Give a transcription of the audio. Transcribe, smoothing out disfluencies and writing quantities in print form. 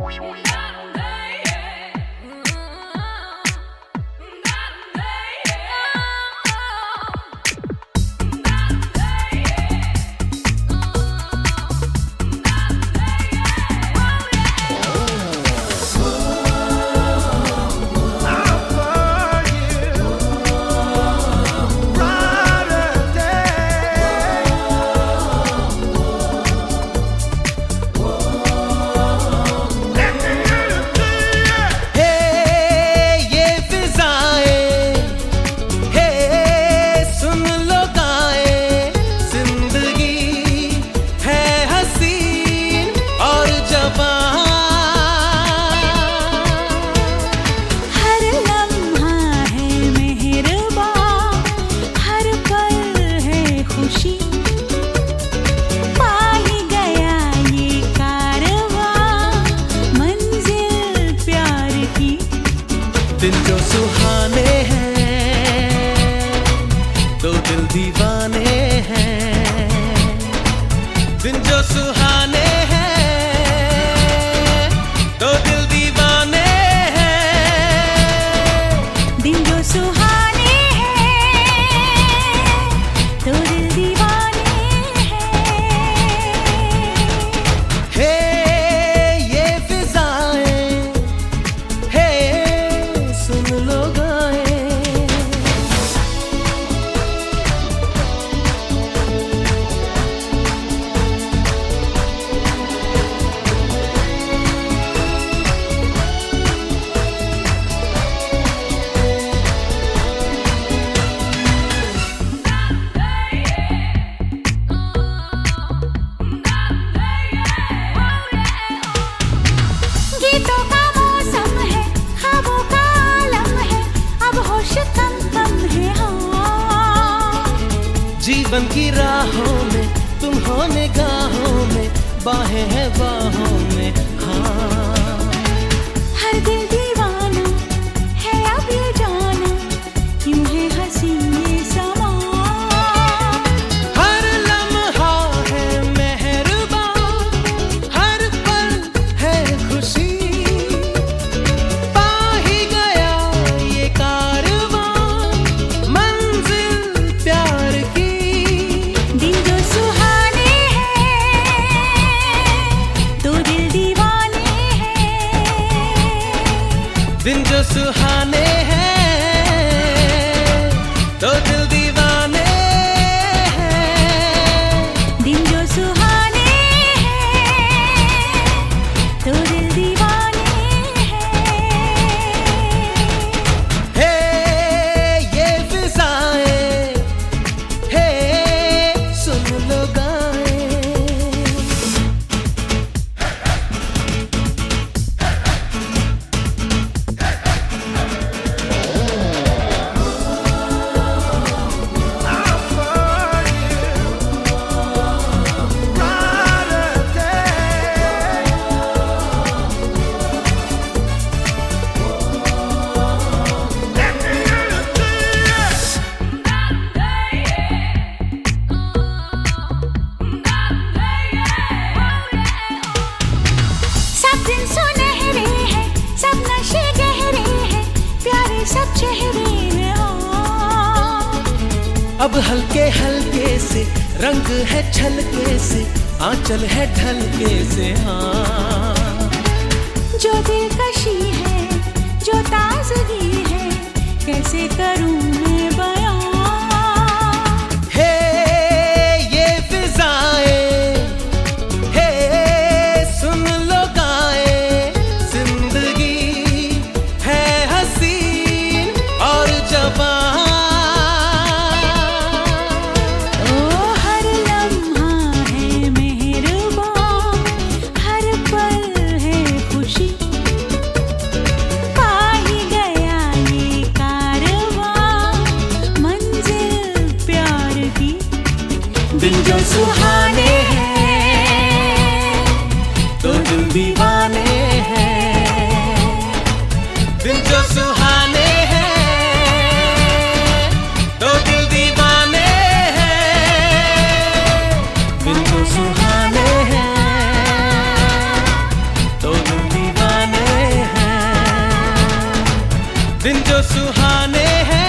दिन जो सुहाने हैं दो दिल दीवाने हैं। दिन जो सुहाने हैं दो दिल दीवाने हैं। दिन जो सुहाने हैं दो दिल दीवाने हैं। हे ये फिजाएं, हे सुन लो गाएं। गीतों का मौसम है, ख्वाबों का आलम है, अब होश कम कम है। हाँ, जीवन की राहों में तुम हो निगाहों में, बाहें हैं बाहों में। हाँ, हर दिल दीवाना है अब ये जाना, क्यों है हंसी ये समा। हर लम्हा है मेहरबान, हर पल है खुशी। पा ही गया ये कारवां, मंजिल प्यार की। दिन जो सुहाने हैं दो दिल दीवाने हैं। दिन जो सुहाने हैं दो दिल दीवाने हैं। दिन जो सुहाने हैं दो दिल दीवाने हैं। हे ये फिजाएं, हे सुन लो गाएं। सब दिन सुनहरे हैं, सब नशे गहरे हैं, प्यारे सब चेहरे हैं। हाँ, अब हल्के हल्के से रंग है छलके से, आंचल है ढलके से। हाँ, जो दिलकशी है, जो ताजगी है, कैसे करूं मैं बयां। हे ये फिजाएं, हे सुन लो गाएं। जिंदगी है हसीन और जवां। ओ हर लम्हा है मेहरबान, हर पल दिन जो सुहाने हैं